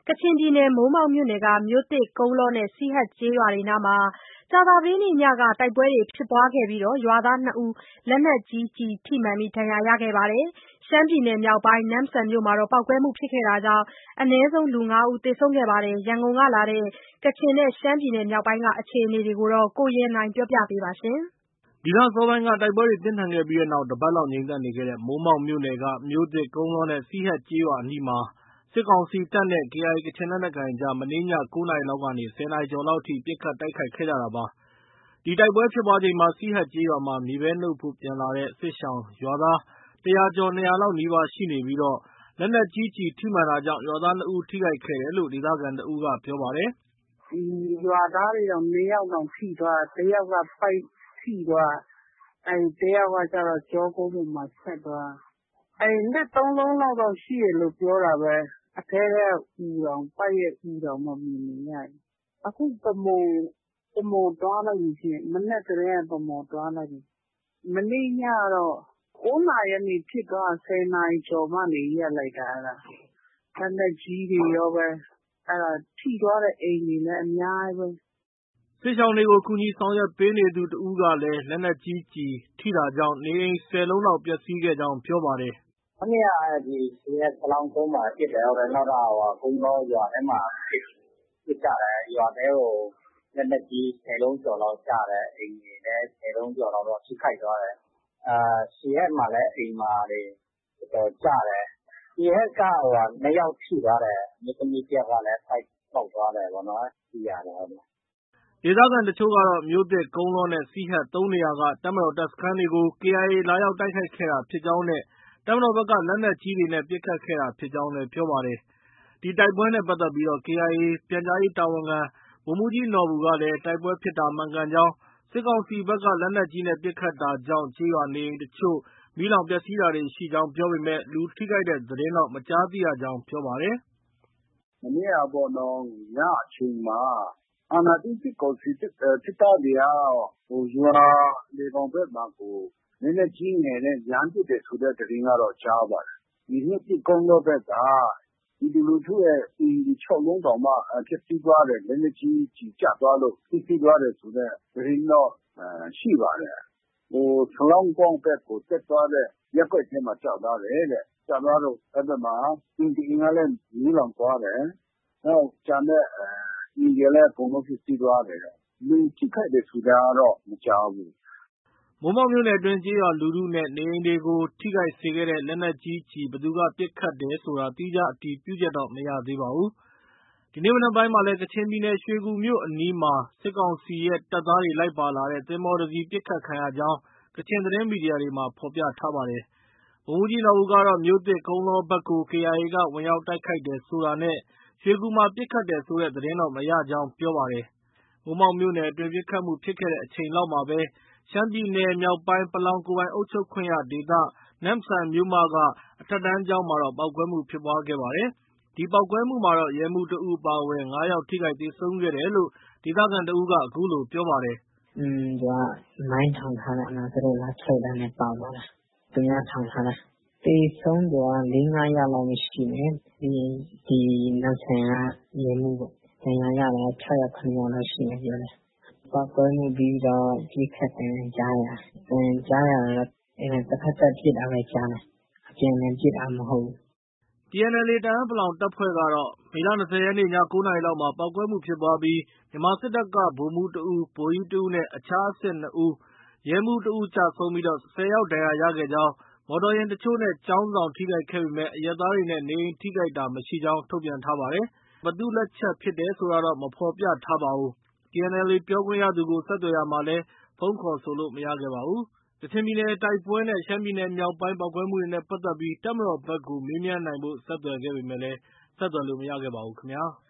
ကချင်ပြည်နယ် မိုးမောက်မြို့နယ်က မြို့သစ်၊ ကုန်းလောနဲ့ စီဟတ်ကျေးရွာတွေနားမှာ ကြာသပတေးနေ့ညက တိုက်ပွဲဖြစ်ပွားခဲ့ပြီး ရွာသား 2 ဦး လက်နက်ကြီးကျည်ထိမှန် ဒဏ်ရာရခဲ့ပါတယ်။ ရှမ်းပြည်နယ်မြောက်ပိုင်း နမ့်ဆန်မြို့မှာ ပေါက်ကွဲမှုဖြစ်ခဲ့တာကြောင့် အနည်းဆုံး 5 ဦး သေဆုံးခဲ့ပါတယ်။ ရန်ကုန်ကလာတဲ့ ကချင်နဲ့ ရှမ်းပြည်နယ်မြောက်ပိုင်းက အခြေအနေတွေကို ကိုရန်နိုင်က ပြောပြပါမယ်။ဒီလအစောပိုင်းက တိုက်ပွဲတွေပြင်းထန်ခဲ့ပြီးနောက် တပတ်လောက် ငြိမ်သက်နေခဲ့တဲ့ မိုးမောက်မြို့နယ်က မြို့သစ်၊ ကုန်းလောနဲ့ စီဟတ်ကျေးရွာအနီးမှာ စစ်ကောင်စီတပ်နဲ့ KIA ကချင်လက်နက်ကိုင်အကြား မနေ့ည 9 နာရီလောက်ကနေ 10 နာရီကျော်လောက်အထိ ပစ်ခတ်တိုက်ခိုက်ခဲ့ကြတာပါ။ ဒီတိုက်ပွဲဖြစ်ပွားချိန်မှာ စီဟတ်ကျေးရွာမှာ မြေပဲနုတ်ဖို့ပြန်လာတဲ့ စစ်ရှောင်ရွာသား 100 ကျော် 200 လောက်နီးပါးရှိနေပြီး လက်နက်ကြီးကျည်ထိမှန်တာကြောင့် ရွာသား 2 ဦး ထိခိုက်ခဲ့တယ်လို့ ဒေသခံတဦးက ပြောပါတယ်။ “ရွာသားတွေတောင် ၂ ယောက်တောင်ထိသွားတယ်။ တယောက်က ဗိုက်ထိသွားတယ်။ တယောက်ကကျတော့ ကျောကုန်းပေါ်မှာ ဖြတ်သွားတယ်။ လက် 3 လုံးလောက်တော့ ရှိတယ်လို့ ပြောတာပဲ။ အထဲက အူတောင် ဗိုက်ရဲ့ အူတောင်မှ မြင်နေရတယ်။ အခု ဗန်းမော်သွားလိုက်ပြီရှင့်။ မနက်ကတည်းက ဗန်းမော်သွားလိုက်ပြီ။ မနေ့ညကတော့ 9 နာရီကနေ ဖြစ်သွားတာ 10 နာရီကျော်မှ ရပ်လိုက်တာ။ လက်နက်ကြီးတွေရောပဲ။ ထိသွားတဲ့အိမ်တွေလည်း အများကြီးပဲ။ ” စစ်ရှောင်တွေကို ကူညီဆောင်ရွက်ပေးနေသူတဦးကလည်း လက်နက်ကြီးကျည်ထိတာကြောင့် နေအိမ် ၁၀ လုံးလောက် ပျက်စီးခဲ့ကြောင်း ပြောပါတယ်။ “မနေ့က စီဟတ် ပလောင်းကုန်းမှာ ပစ်တယ်။ နောက်တော့ ကုန်းလောရွာထဲမှာ ပစ်ကြတယ်။ ရွာထဲကို လက်နက်ကြီး ၁၀ လုံးကျော်လောက်ကျတယ်။ အိမ်တွေလည်း ၁၀ လုံးကျော်လောက်တော့ ထိခိုက်သွားတယ်။ စီဟတ်မှာလည်း အိမ်မှာတွေ တော်တော်ကျတယ်။ စီဟတ်က 2 ယောက်ထိသွားတယ်။ အမျိုးသမီးတယောက်ကလည်း ဗိုက်ပေါက်သွားတယ်ပေါ့နော်။ သိရတယ်။ ” ဒေသခံတချို့ကတော့ မြို့သစ်၊ ကုန်းလောနဲ့ စီဟတ် ၃ နေရာက တပ်မတော်တပ်စခန်းတွေကို KIA လာရောက်တိုက်ခိုက်ခဲ့တာဖြစ်ကြောင်းနဲ့ တပ်မတော်ဘက်က လက်နက်ကြီးတွေနဲ့ ပစ်ခတ်ခဲ့တာဖြစ်ကြောင်းလည်း ပြောပါတယ်။ ဒီတိုက်ပွဲနဲ့ပတ်သက်ပြီး KIA ပြန်ကြားရေးတာဝန်ခံ ဗိုလ်မှူးကြီးနော်ဘူကလည်း တိုက်ပွဲဖြစ်တာမှန်ကန်ကြောင်း၊ စစ်ကောင်စီဘက်က လက်နက်ကြီးနဲ့ ပစ်ခတ်တာကြောင့် ကျေးရွာနေအိမ်အချို့ မီးလောင်ပျက်စီးတာတွေရှိကြောင်း ပြောပေမဲ့ လူထိခိုက်တဲ့သတင်းတော့ မကြားသိရကြောင်း ပြောပါတယ်။ “မနေ့ကပေါ့နော် ညအချိန်မှာ အာဏာသိမ်းစစ်ကောင်စီစစ်သားတွေက ရွာလယ်ခေါင်ဘက်မှာကို လက်နက်ကြီးငယ်နဲ့ ရမ်းပစ်တယ်ဆိုတဲ့သတင်းကတော့ ကြားပါတယ်။ မြို့သစ်၊ ကုန်းလောဘက်က ပြည်သူလူထုရဲ့ အိမ်ခြေ 6 လုံးတောင်မှ ပျက်စီးသွားတယ်။ လက်နက်ကြီးကျည်ကျသွားလို့ ပျက်စီးသွားတယ်ဆိုတဲ့ သတင်းတော့ ရှိပါတယ်။ စလောင်းကုန်းဘက်ကို တက်သွားတဲ့ ရပ်ကွက်ထဲမှာ ကျသွားတယ်တဲ့။ ကျသွားလို့ အဲဒီဘက်မှာ အိမ်တအိမ်ကလည်း မီးလောင်သွားတယ်။ နောက် ကျန်တဲ့ အိမ်တွေလည်း အကုန်လုံး ပျက်စီးသွားတယ်တဲ့။ လူထိခိုက်တယ်ဆိုတာကတော့ မကြားဘူး။ ” မိုးမောက်မြို့နယ်အတွင်း ကျေးရွာလူထုနဲ့ နေအိမ်တွေကို ထိခိုက်စေခဲ့တဲ့ လက်နက်ကြီးကျည် ဘယ်သူက ပစ်ခတ်တယ်ဆိုတာ သီးခြားအတည်ပြုချက်တော့ မရသေးပါဘူး။ ဒီနေ့မနက်ပိုင်းမှာလည်း ကချင်ပြည်နယ် ရွှေကူမြို့အနီးမှာ စစ်ကောင်စီရဲ့ တပ်သားတွေ လိုက်ပါလာတဲ့ သင်္ဘောတစီး ပစ်ခတ်ခံရကြောင်း ကချင်သတင်းမီဒီယာတွေမှာ ဖော်ပြထားပါတယ်။ ဗိုလ်မှူးကြီးနော်ဘူကတော့ မြို့သစ်၊ ကုန်းလောဘက်ကို KIA က ဝင်ရောက်တိုက်ခိုက်တယ်ဆိုတာနဲ့ ရွှေကူမှာ ပစ်ခတ်တယ်ဆိုတဲ့ သတင်းတော့ မရကြောင်း ပြောပါတယ်။ မိုးမောက်မြို့နယ်အတွင်း ပစ်ခတ်မှုဖြစ်ခဲ့တဲ့အချိန်လောက်မှာပဲ ရှမ်းပြည်နယ်မြောက်ပိုင်း ပလောင်ကိုယ်ပိုင်အုပ်ချုပ်ခွင့်ရဒေသ နမ့်ဆန်မြို့မက အထက်တန်းကျောင်းမှာတော့ ပေါက်ကွဲမှုဖြစ်ပွားခဲ့ပါတယ်။ ဒီပေါက်ကွဲမှုမှာတော့ ရဲမှူး 1 ဦးအပါအဝင် ၅ ယောက် ထိခိုက်သေဆုံးခဲ့တယ်လို့ ဒေသခံတဦးက အခုလို ပြောပါတယ်။ “သူက မိုင်းထောင်ထားတာ။ သူတို့ လာထုတ်တာနဲ့ ပေါက်သွားတာ။ သူများထောင်ထားတာ။ သေဆုံးသူက ၄၊ ၅ ယောက်လောက်ရှိမယ်။ ပြီးရင် ဒီနမ့်ဆန်က ရဲမှူးပေါ့။ ဒဏ်ရာရတာ ၆ ယောက်၊ ၇ ယောက်လောက်ရှိမယ်ပြောတယ်။ ပေါက်ကွဲမှုပြီးတော့ ပစ်ခတ်သံကြားရတယ်။ ကြားရတာတော့ တဖက်သတ်ပစ်တာပဲ ကြားတယ်။ အပြန်အလှန်ပစ်တာ မဟုတ်ဘူး။ ” TNLA တအန်း တပ်ဖွဲ့ကတော့ မေလ ၂၀ ရက်နေ့ ည ၉ နာရီလောက်မှာ ပေါက်ကွဲမှုဖြစ်ပွားပြီး မြန်မာစစ်တပ်က ဗိုလ်မှူး 1 ဦး၊ ဗိုလ်ကြီး 1 ဦးနဲ့ အခြားအဆင့် 2 ဦး၊ ရဲမှူး 1 ဦးကျဆုံးပြီး ၁၀ ယောက် ဒဏ်ရာရခဲ့ကြောင်း၊ မော်တော်ယာဉ်တချို့နဲ့ ကျောင်းဆောင် ထိခိုက်ခဲ့ပေမဲ့ အရပ်သားတွေနဲ့ နေအိမ်ထိခိုက်တာမရှိကြောင်း ထုတ်ပြန်ထားပါတယ်။ ဘယ်သူ့လက်ချက်ဖြစ်တယ်ဆိုတာတော့ မဖော်ပြထားပါဘူး။ TNLA ပြောခွင့်ရသူကို ဆက်သွယ်ရာမှာလည်း ဖုန်းခေါ်ဆိုလို့ မရခဲ့ပါဘူး။ ကချင်ပြည်နယ်တိုက်ပွဲနဲ့ ရှမ်းပြည်နယ်မြောက်ပိုင်း ပေါက်ကွဲမှုတွေနဲ့ပတ်သက်ပြီး တပ်မတော်ဘက်ကို မေးမြန်းနိုင်ဖို့ ဆက်သွယ်ခဲ့ပေမဲ့ ဆက်သွယ်လို့ မရခဲ့ပါဘူးခင်ဗျာ။